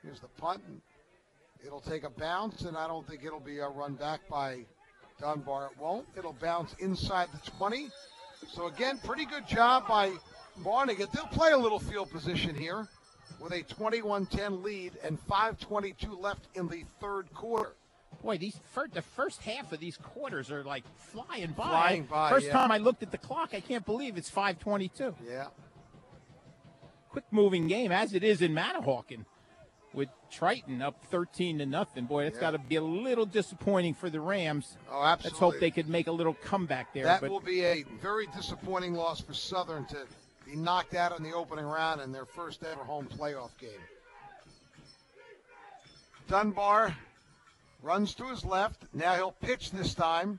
Here's the punt. It'll take a bounce, and I don't think it'll be a run back by Dunbar. It won't. It'll bounce inside the 20. So, again, pretty good job by Barnegat. They'll play a little field position here with a 21-10 lead and 5:22 left in the third quarter. Boy, the first half of these quarters are like flying by. First time I looked at the clock, I can't believe it's 5:22. Yeah. Quick moving game, as it is in Manahawkin, with Triton up 13-0. Boy, that's got to be a little disappointing for the Rams. Oh, absolutely. Let's hope they could make a little comeback there. That will be a very disappointing loss for Southern to be knocked out in the opening round in their first ever home playoff game. Dunbar runs to his left. Now he'll pitch this time.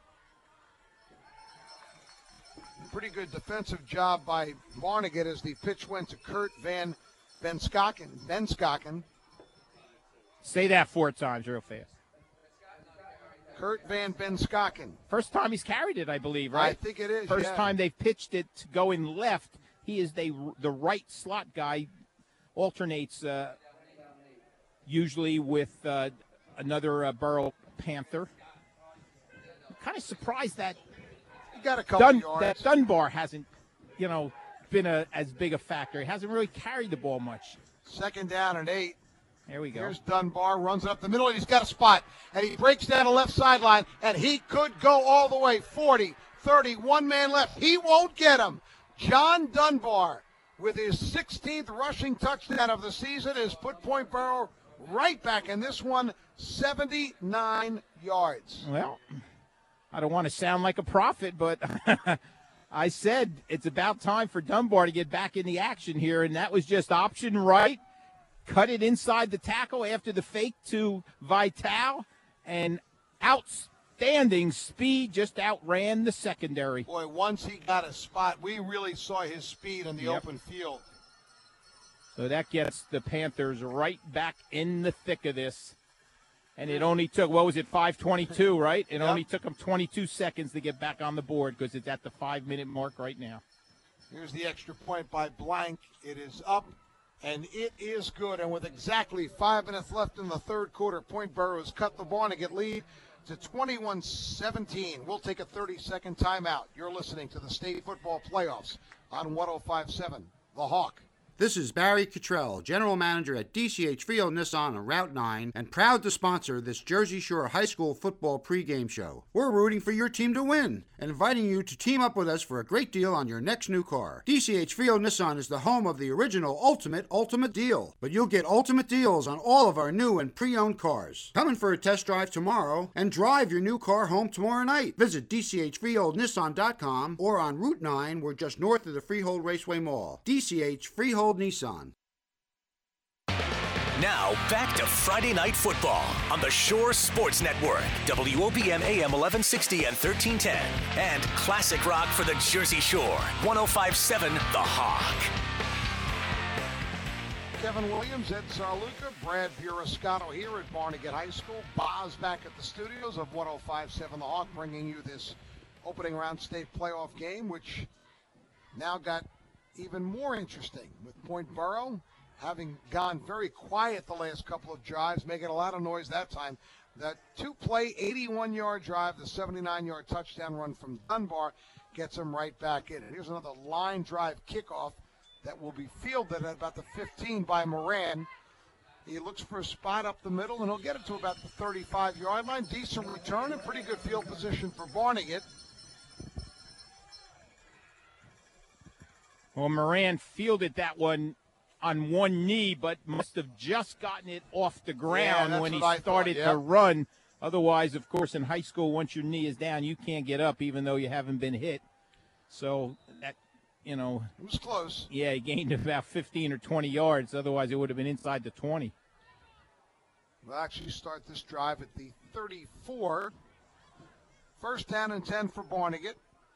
Pretty good defensive job by Barnegat as the pitch went to Kurt Van Benskaken. Say that 4 times real fast. Kurt Van Benskaken. First time he's carried it, I believe, right? I think it is, First time they've pitched it going left. He is the right slot guy, alternates usually with another Borough Panther. I'm kind of surprised that he got a couple yards. That Dunbar hasn't, been as big a factor. He hasn't really carried the ball much. 2nd down and 8. There we go. Here's Dunbar, runs it up the middle, and he's got a spot. And he breaks down the left sideline, and he could go all the way. 40, 30, one man left. He won't get him. John Dunbar, with his 16th rushing touchdown of the season, has put Point Borough right back in this one, 79 yards. Well, I don't want to sound like a prophet, but I said it's about time for Dunbar to get back in the action here, and that was just option right. Cut it inside the tackle after the fake to Vital, and outstanding speed, just outran the secondary. Boy, once he got a spot, we really saw his speed in the open field. So that gets the Panthers right back in the thick of this. And it only took, 5:22, right? It only took them 22 seconds to get back on the board because it's at the 5-minute mark right now. Here's the extra point by Blank. It is up, and it is good. And with exactly 5 minutes left in the third quarter, Point Borough has cut the Barnegat lead to 21-17. We'll take a 30-second timeout. You're listening to the State Football Playoffs on 105.7 The Hawk. This is Barry Cottrell, General Manager at DCH Field Nissan on Route 9, and proud to sponsor this Jersey Shore High School football pregame show. We're rooting for your team to win and inviting you to team up with us for a great deal on your next new car. DCH Field Nissan is the home of the original Ultimate Deal, but you'll get ultimate deals on all of our new and pre-owned cars. Come in for a test drive tomorrow and drive your new car home tomorrow night. Visit DCHFreeholdNissan.com or on Route 9, we're just north of the Freehold Raceway Mall. DCH Freehold Nissan. Now, back to Friday Night Football on the Shore Sports Network, WOPM AM 1160 and 1310, and classic rock for the Jersey Shore, 105.7 The Hawk. Kevin Williams, Ed Sarluca, Brad Burascato here at Barnegat High School. Boz back at the studios of 105.7 The Hawk, bringing you this opening round state playoff game, which now got even more interesting with Point Borough having gone very quiet the last couple of drives, making a lot of noise that time. That 2-play, 81-yard drive, the 79-yard touchdown run from Dunbar gets them right back in it. Here's another line drive kickoff that will be fielded at about the 15 by Moran. He looks for a spot up the middle, and he'll get it to about the 35-yard line. Decent return and pretty good field position for Barnegat. Well, Moran fielded that one on one knee, but must have just gotten it off the ground when he started to run. Otherwise, of course, in high school, once your knee is down, you can't get up even though you haven't been hit. So that, it was close. Yeah, he gained about 15 or 20 yards. Otherwise, it would have been inside the 20. We'll actually start this drive at the 34. First down and 10 for Barnegat.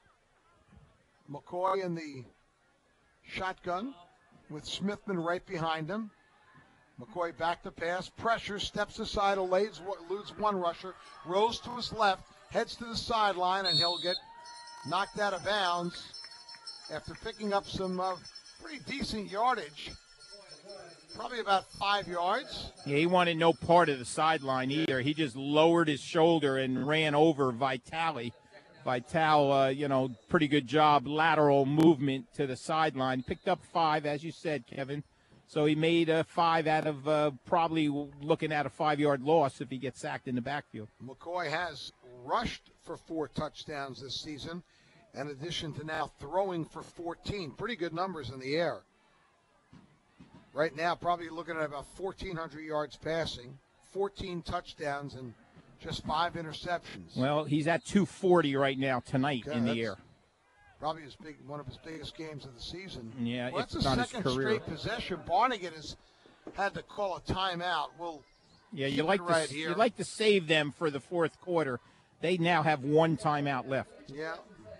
McCoy in the shotgun with Smithman right behind him. McCoy back to pass, pressure, steps aside, eludes one rusher, rolls to his left, heads to the sideline, and he'll get knocked out of bounds after picking up some pretty decent yardage. Probably about 5 yards. Yeah, he wanted no part of the sideline either. He just lowered his shoulder and ran over Vitale. Vital, pretty good job, lateral movement to the sideline. Picked up 5, as you said, Kevin. So he made a 5 out of probably looking at a 5-yard loss if he gets sacked in the backfield. McCoy has rushed for 4 touchdowns this season, in addition to now throwing for 14. Pretty good numbers in the air. Right now, probably looking at about 1,400 yards passing, 14 touchdowns, and just 5 interceptions. Well, he's at 240 right now tonight in the air. Probably one of his biggest games of the season. Yeah, well, it's that's not the his second career. straight possession. Barnegat has had to call a timeout. You like to save them for the fourth quarter. They now have 1 timeout left. Yeah.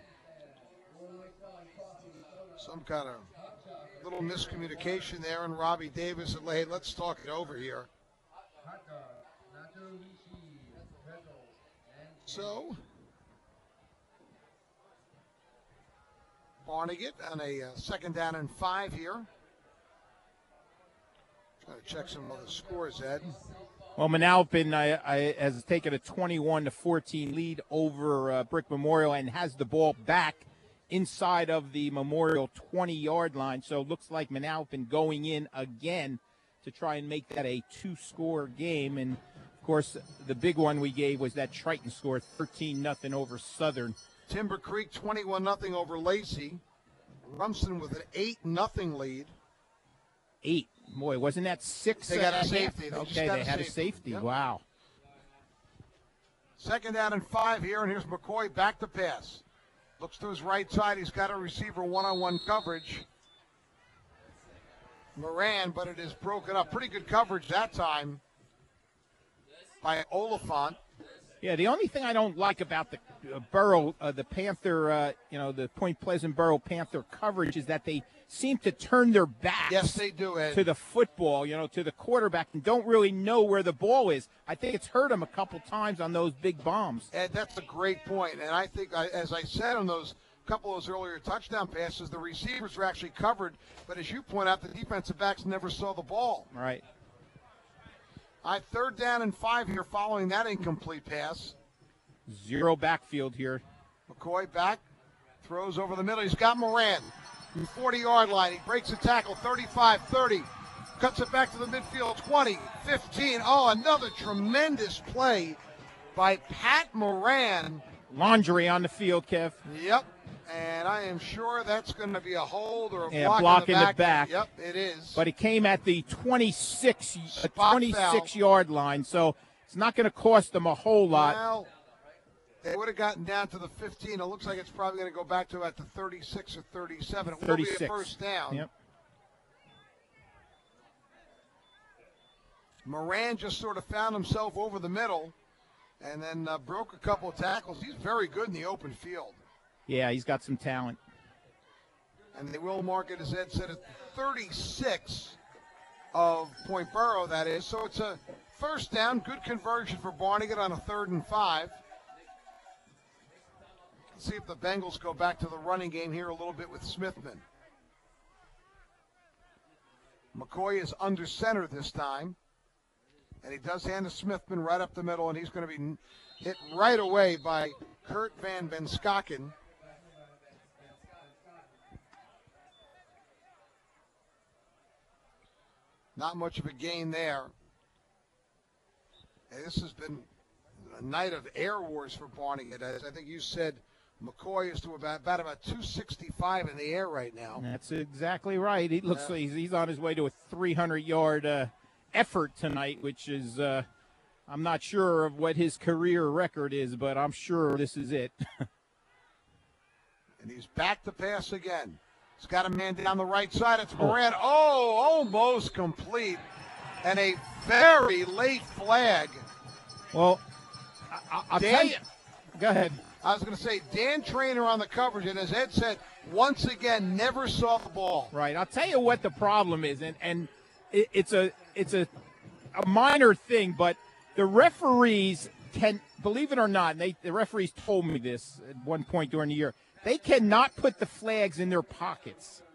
Some kind of little miscommunication there, and Robbie Davis said, "Hey, let's talk it over here." So, Barnegat on a 2nd down and 5 here. Trying to check some other scores, Ed. Well, Manalapan has taken a 21-14 lead over Brick Memorial and has the ball back inside of the Memorial 20-yard line. So it looks like Manalapan going in again to try and make that a 2-score game. And, of course, the big one we gave was that Triton score, 13-0 over Southern. Timber Creek 21-0 over Lacey. Rumson with an 8-0 lead. 8. Boy, wasn't that 6? They got a safety. They had a safety. Yep. Wow. 2nd down and 5 here, and here's McCoy back to pass. Looks to his right side. He's got a receiver one-on-one coverage. Moran, but it is broken up. Pretty good coverage that time by Oliphant. Yeah, the only thing I don't like about the the Panther, the Point Pleasant Borough Panther coverage is that they seem to turn their backs. Yes, they do, Ed. To the football, to the quarterback, and don't really know where the ball is. I think it's hurt them a couple times on those big bombs. Ed, that's a great point. And I think, as I said on those couple of those earlier touchdown passes, the receivers were actually covered. But as you point out, the defensive backs never saw the ball. Right. 3rd down and 5 here following that incomplete pass. 0 backfield here. McCoy back, throws over the middle. He's got Moran. 40-yard line. He breaks a tackle, 35, 30. Cuts it back to the midfield, 20, 15. Oh, another tremendous play by Pat Moran. Laundry on the field, Kev. Yep. And I am sure that's going to be a hold or a block in the back. Yep, it is. But it came at the 26-yard line, so it's not going to cost them a whole lot. Well, they would have gotten down to the 15. It looks like it's probably going to go back to at the 36 or 37. It will 36. be a first down. Yep. Moran just sort of found himself over the middle and then broke a couple of tackles. He's very good in the open field. Yeah, he's got some talent. And they will mark it, as Ed said, at 36 of Point Borough, that is. So it's a first down, good conversion for Barnegat on a 3rd and 5. Let's see if the Bengals go back to the running game here a little bit with Smithman. McCoy is under center this time. And he does hand to Smithman right up the middle, and he's going to be hit right away by Kurt Van Benskaken. Not much of a gain there. And this has been a night of air wars for Barnegat. As I think you said, McCoy is to about 265 in the air right now. That's exactly right. He looks like he's on his way to a 300-yard effort tonight, which is I'm not sure of what his career record is, but I'm sure this is it. And he's back to pass again. He's got a man down the right side. It's Moran. Oh, almost complete. And a very late flag. Well, I'll tell you. Go ahead. I was going to say, Dan Trainer on the coverage, and as Ed said, once again, never saw the ball. Right. I'll tell you what the problem is, and it's a minor thing, but the referees can, believe it or not, and the referees told me this at one point during the year, they cannot put the flags in their pockets.